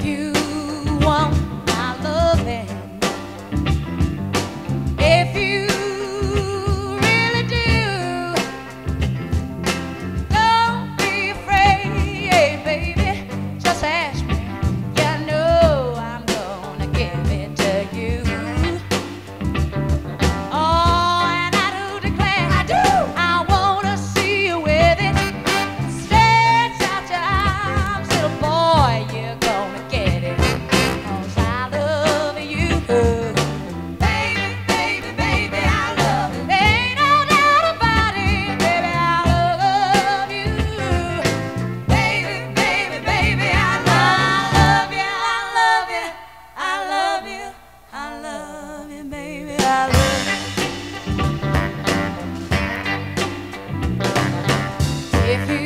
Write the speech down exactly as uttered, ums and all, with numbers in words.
If you want my loving, if you really do, don't be afraid, baby. Just ask me. You know I'm gonna give it to you. Oh, and I do declare, I do. I wanna see you with it. Stretch out your arms, little boy. You're gonna get it. 'Cause I love you. Baby, baby, baby, I love you. There ain't no doubt about it, baby, I love you. Baby, baby, baby, I love you. I love you, I love you, I love you, baby, I love you. If you